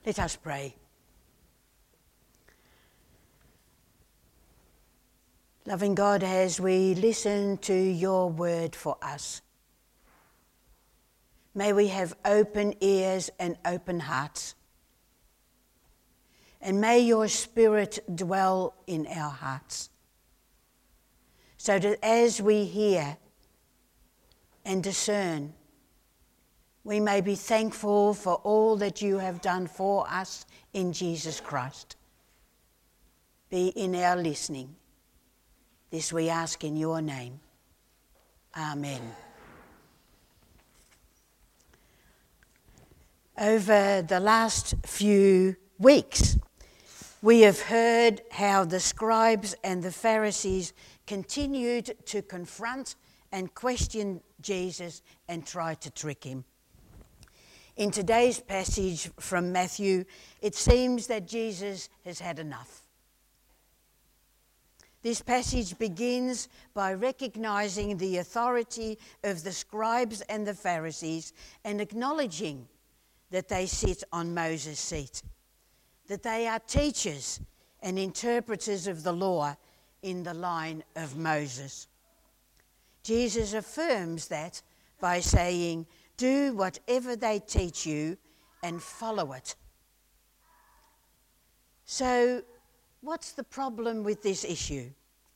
Let us pray. Loving God, as we listen to your word for us, may we have open ears and open hearts. And may your Spirit dwell in our hearts, so that as we hear and discern, we may be thankful for all that you have done for us in Jesus Christ. Be in our listening. This we ask in your name. Amen. Over the last few weeks, we have heard how the scribes and the Pharisees continued to confront and question Jesus and try to trick him. In today's passage from Matthew, it seems that Jesus has had enough. This passage begins by recognizing the authority of the scribes and the Pharisees and acknowledging that they sit on Moses' seat, that they are teachers and interpreters of the law in the line of Moses. Jesus affirms that by saying, "Do whatever they teach you and follow it." So, what's the problem with this issue?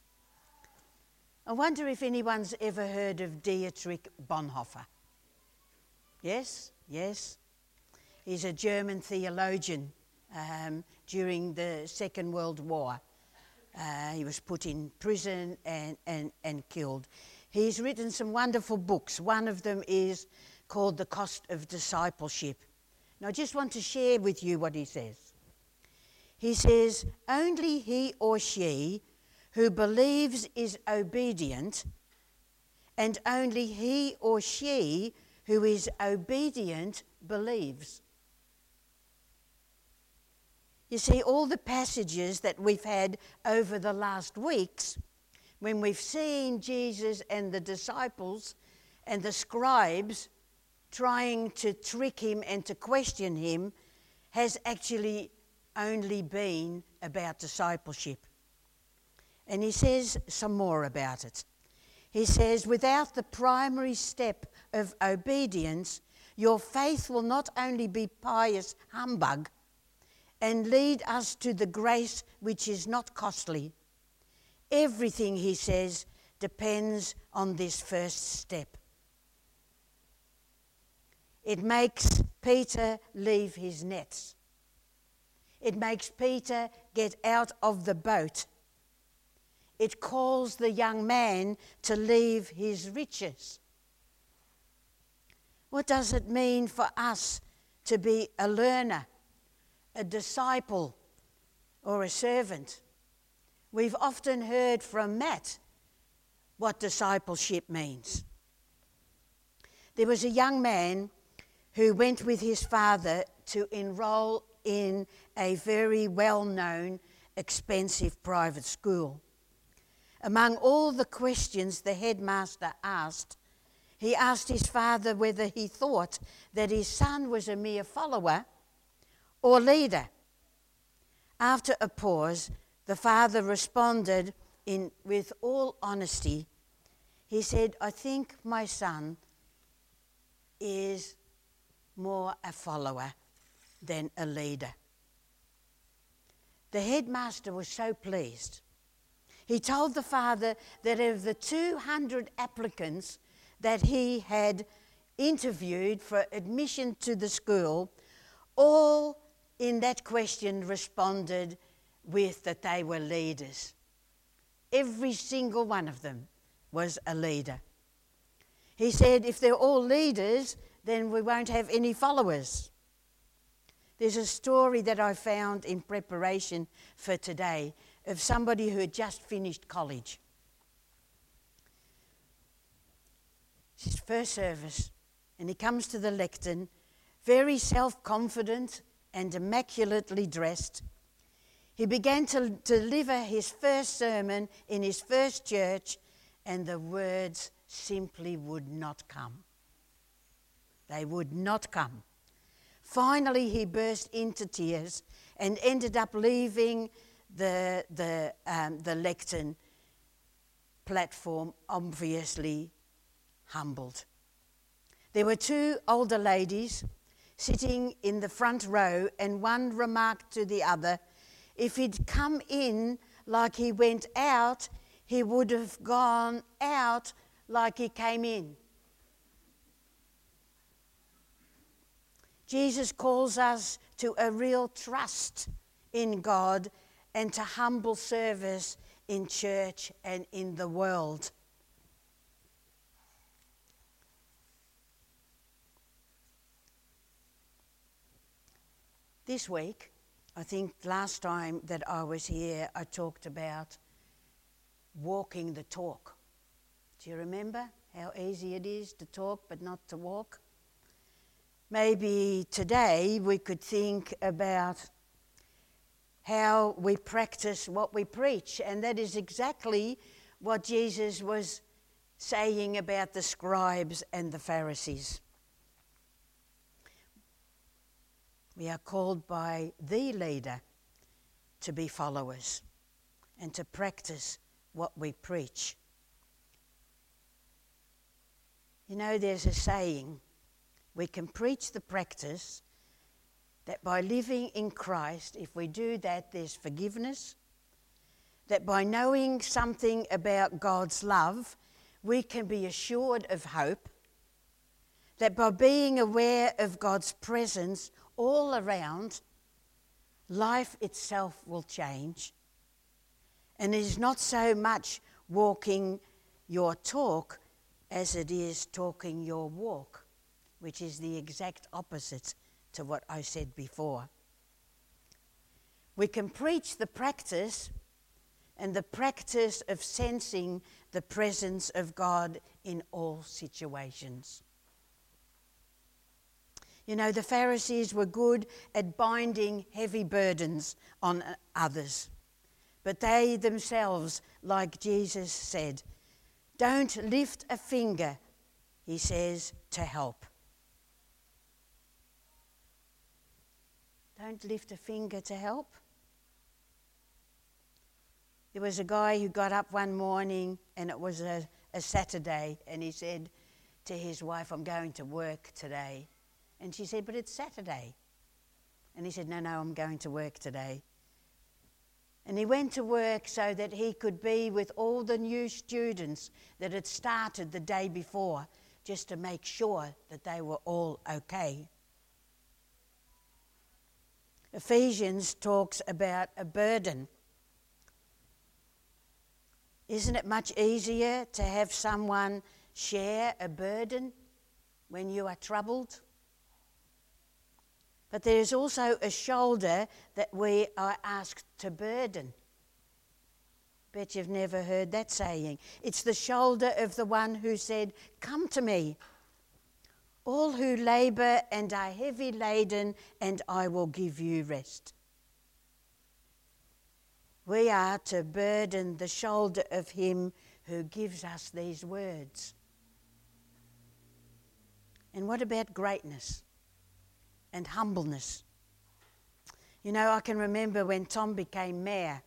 I wonder if anyone's ever heard of Dietrich Bonhoeffer. Yes? He's a German theologian during the Second World War. He was put in prison and killed. He's written some wonderful books. One of them is called The Cost of Discipleship. And I just want to share with you what he says. He says, "Only he or she who believes is obedient, and only he or she who is obedient believes." You see, all the passages that we've had over the last weeks, when we've seen Jesus and the disciples and the scribes trying to trick him and to question him, has actually only been about discipleship. And he says some more about it. He says, "Without the primary step of obedience, your faith will not only be pious humbug and lead us to the grace which is not costly. Everything," he says, "depends on this first step. It makes Peter leave his nets. It makes Peter get out of the boat. It calls the young man to leave his riches." What does it mean for us to be a learner, a disciple, or a servant? We've often heard from Matt what discipleship means. There was a young man who went with his father to enroll in a very well-known, expensive private school. Among all the questions the headmaster asked, he asked his father whether he thought that his son was a mere follower or leader. After a pause, the father responded with all honesty. He said, "I think my son is more a follower than a leader." The headmaster was so pleased. He told the father that of the 200 applicants that he had interviewed for admission to the school, all in that question responded with that they were leaders. Every single one of them was a leader. He said, if they're all leaders, then we won't have any followers. There's a story that I found in preparation for today of somebody who had just finished college. It's his first service, and he comes to the lectern, very self-confident and immaculately dressed. He began to deliver his first sermon in his first church, and the words simply would not come. They would not come. Finally, he burst into tears and ended up leaving the lectern platform, obviously humbled. There were two older ladies sitting in the front row, and one remarked to the other, if he'd come in like he went out, he would have gone out like he came in. Jesus calls us to a real trust in God and to humble service in church and in the world. This week, I think last time that I was here, I talked about walking the talk. Do you remember how easy it is to talk but not to walk? Maybe today we could think about how we practice what we preach, and that is exactly what Jesus was saying about the scribes and the Pharisees. We are called by the leader to be followers and to practice what we preach. You know, there's a saying, we can preach the practice that by living in Christ, if we do that, there's forgiveness. That by knowing something about God's love, we can be assured of hope. That by being aware of God's presence all around, life itself will change. And it is not so much walking your talk as it is talking your walk, which is the exact opposite to what I said before. We can preach the practice and the practice of sensing the presence of God in all situations. You know, the Pharisees were good at binding heavy burdens on others, but they themselves, like Jesus said, don't lift a finger, he says, to help. Don't lift a finger to help. There was a guy who got up one morning, and it was a Saturday, and he said to his wife, I'm going to work today. And she said, but it's Saturday. And he said, no, I'm going to work today. And he went to work so that he could be with all the new students that had started the day before, just to make sure that they were all okay. Ephesians talks about a burden. Isn't it much easier to have someone share a burden when you are troubled? But there is also a shoulder that we are asked to burden. Bet you've never heard that saying. It's the shoulder of the one who said, come to me, all who labour and are heavy laden, and I will give you rest. We are to burden the shoulder of him who gives us these words. And what about greatness and humbleness? You know, I can remember when Tom became mayor.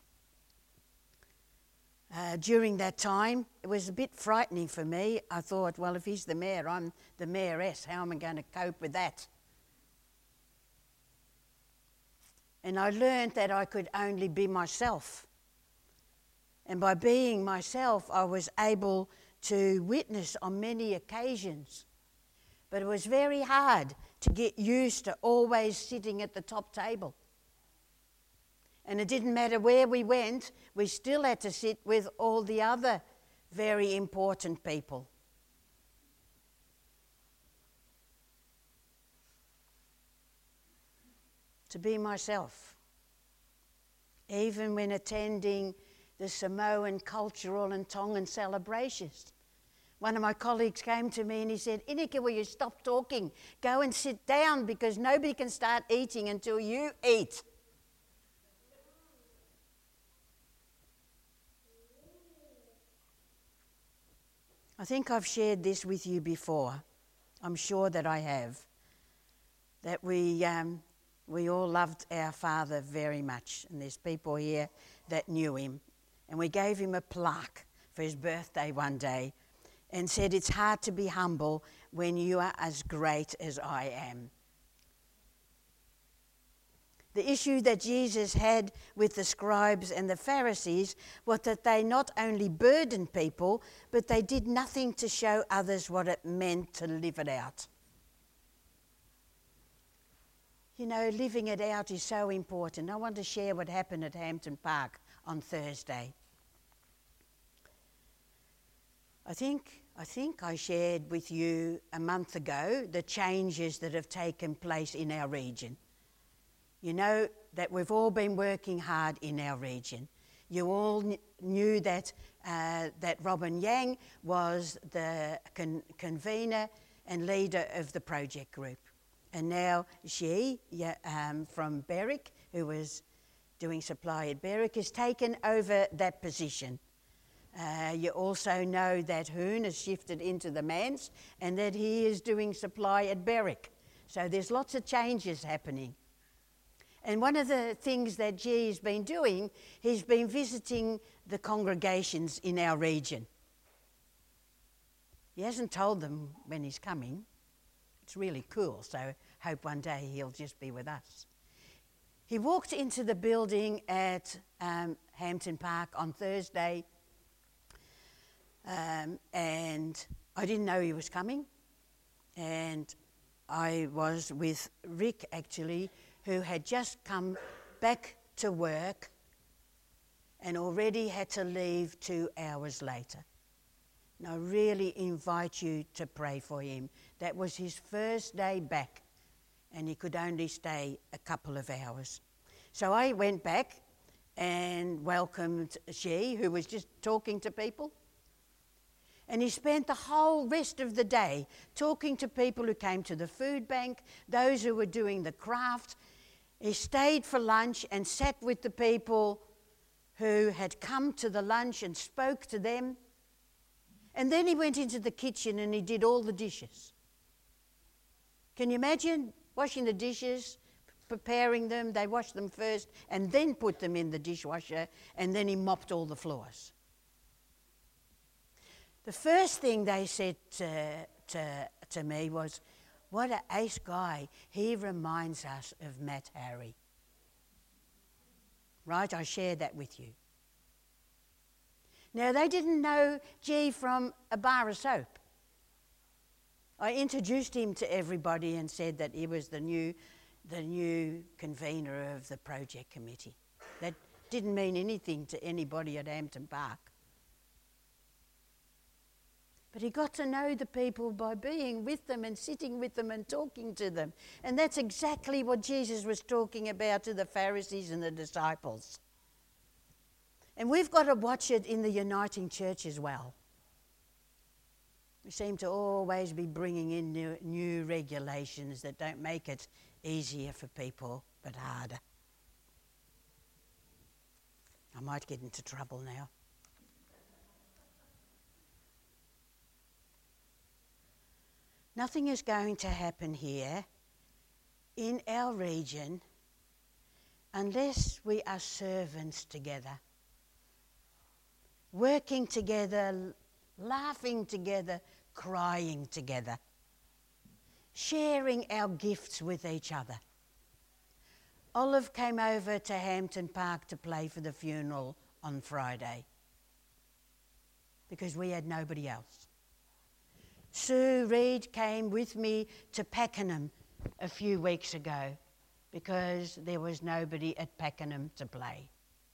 During that time, it was a bit frightening for me. I thought, well, if he's the mayor, I'm the mayoress. How am I going to cope with that? And I learned that I could only be myself. And by being myself, I was able to witness on many occasions. But it was very hard to get used to always sitting at the top table. And it didn't matter where we went, we still had to sit with all the other very important people. To be myself. Even when attending the Samoan cultural and Tongan celebrations. One of my colleagues came to me and he said, Ineke, will you stop talking? Go and sit down because nobody can start eating until you eat. I think I've shared this with you before. I'm sure that I have. that we all loved our father very much, and there's people here that knew him. And we gave him a plaque for his birthday one day and said, "It's hard to be humble when you are as great as I am." The issue that Jesus had with the scribes and the Pharisees was that they not only burdened people, but they did nothing to show others what it meant to live it out. You know, living it out is so important. I want to share what happened at Hampton Park on Thursday. I think I shared with you a month ago the changes that have taken place in our region. You know that we've all been working hard in our region. You all knew that Robin Yang was the convener and leader of the project group. And now she, from Berwick, who was doing supply at Berwick, has taken over that position. You also know that Hoon has shifted into the Mans and that he is doing supply at Berwick. So there's lots of changes happening. And one of the things that G has been doing, he's been visiting the congregations in our region. He hasn't told them when he's coming. It's really cool, so hope one day he'll just be with us. He walked into the building at Hampton Park on Thursday, and I didn't know he was coming. And I was with Rick, actually, who had just come back to work and already had to leave 2 hours later. And I really invite you to pray for him. That was his first day back, and he could only stay a couple of hours. So I went back and welcomed She, who was just talking to people. And he spent the whole rest of the day talking to people who came to the food bank, those who were doing the craft. He stayed for lunch and sat with the people who had come to the lunch and spoke to them. And then he went into the kitchen and he did all the dishes. Can you imagine washing the dishes, preparing them? They washed them first and then put them in the dishwasher, and then he mopped all the floors. The first thing they said to me was, "What an ace guy. He reminds us of Matt Harry." Right? I shared that with you. Now, they didn't know G from a bar of soap. I introduced him to everybody and said that he was the new convener of the project committee. That didn't mean anything to anybody at Hampton Park. But he got to know the people by being with them and sitting with them and talking to them. And that's exactly what Jesus was talking about to the Pharisees and the disciples. And we've got to watch it in the Uniting Church as well. We seem to always be bringing in new regulations that don't make it easier for people, but harder. I might get into trouble now. Nothing is going to happen here in our region unless we are servants together, working together, laughing together, crying together, sharing our gifts with each other. Olive came over to Hampton Park to play for the funeral on Friday because we had nobody else. Sue Reed came with me to Pakenham a few weeks ago because there was nobody at Pakenham to play.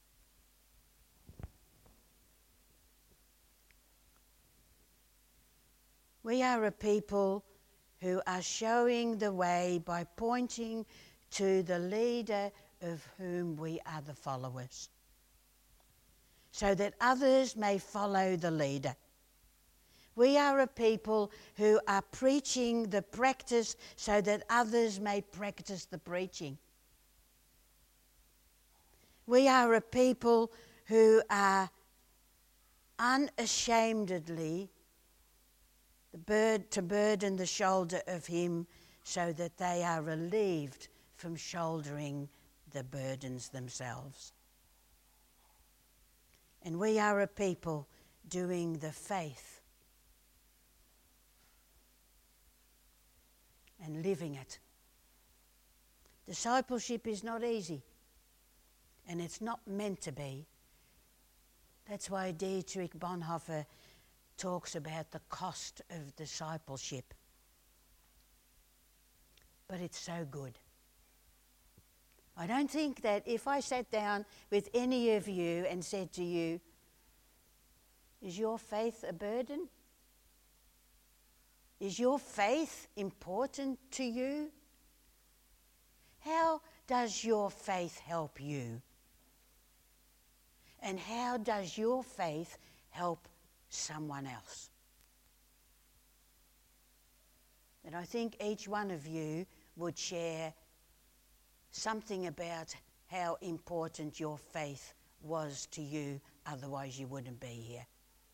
We are a people who are showing the way by pointing to the leader of whom we are the followers, so that others may follow the leader. We are a people who are preaching the practice so that others may practice the preaching. We are a people who are unashamedly to burden the shoulder of him so that they are relieved from shouldering the burdens themselves. And we are a people doing the faith and living it. Discipleship is not easy, and it's not meant to be. That's why Dietrich Bonhoeffer talks about the cost of discipleship. But it's so good. I don't think that if I sat down with any of you and said to you, is your faith a burden? Is your faith important to you? How does your faith help you? And how does your faith help someone else? And I think each one of you would share something about how important your faith was to you, otherwise you wouldn't be here.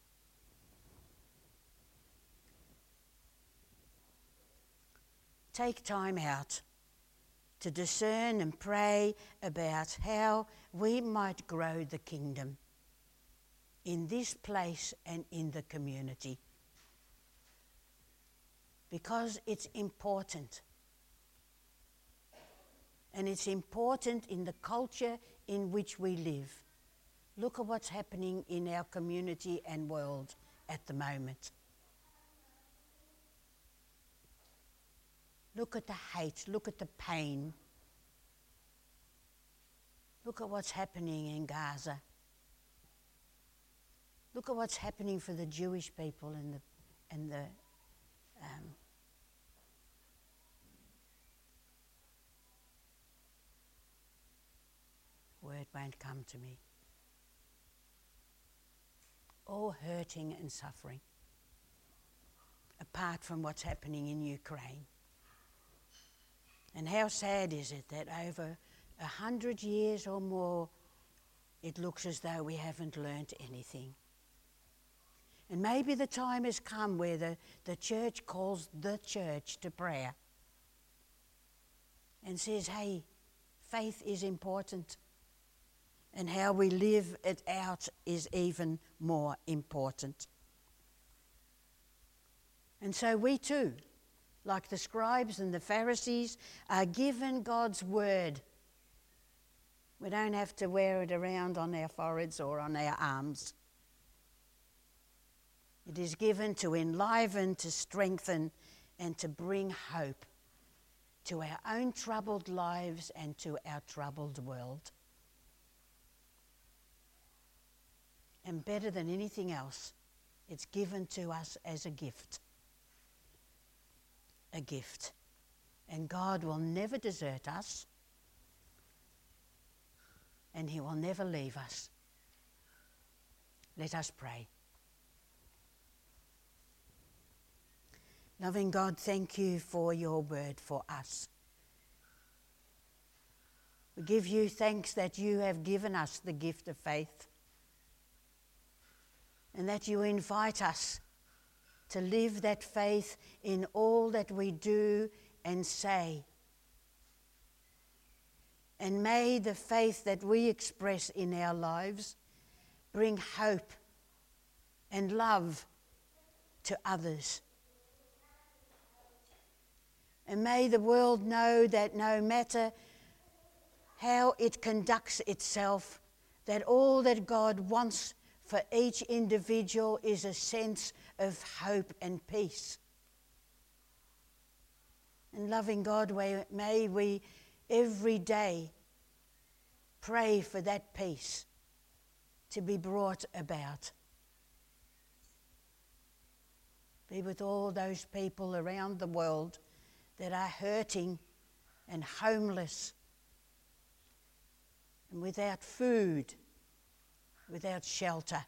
Take time out to discern and pray about how we might grow the kingdom in this place and in the community. Because it's important. And it's important in the culture in which we live. Look at what's happening in our community and world at the moment. Look at the hate, look at the pain. Look at what's happening in Gaza. Look at what's happening for the Jewish people and the word won't come to me. All hurting and suffering, apart from what's happening in Ukraine. And how sad is it that over 100 years or more, it looks as though we haven't learnt anything. And maybe the time has come where the church calls the church to prayer and says, hey, faith is important, and how we live it out is even more important. And so we too, like the scribes and the Pharisees, are given God's word. We don't have to wear it around on our foreheads or on our arms. It is given to enliven, to strengthen, and to bring hope to our own troubled lives and to our troubled world. And better than anything else, it's given to us as a gift. A gift. And God will never desert us, and He will never leave us. Let us pray. Loving God, thank you for your word for us. We give you thanks that you have given us the gift of faith, and that you invite us to live that faith in all that we do and say. And may the faith that we express in our lives bring hope and love to others. And may the world know that no matter how it conducts itself, that all that God wants for each individual is a sense of hope and peace. And loving God, may we every day pray for that peace to be brought about. Be with all those people around the world that are hurting and homeless and without food, without shelter.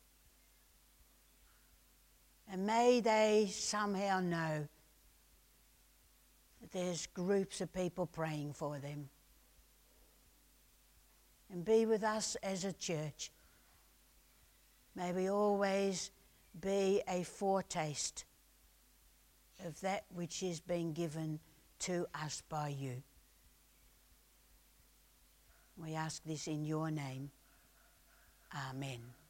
And may they somehow know that there's groups of people praying for them. And be with us as a church. May we always be a foretaste of that which is being given to us by you. We ask this in your name. Amen.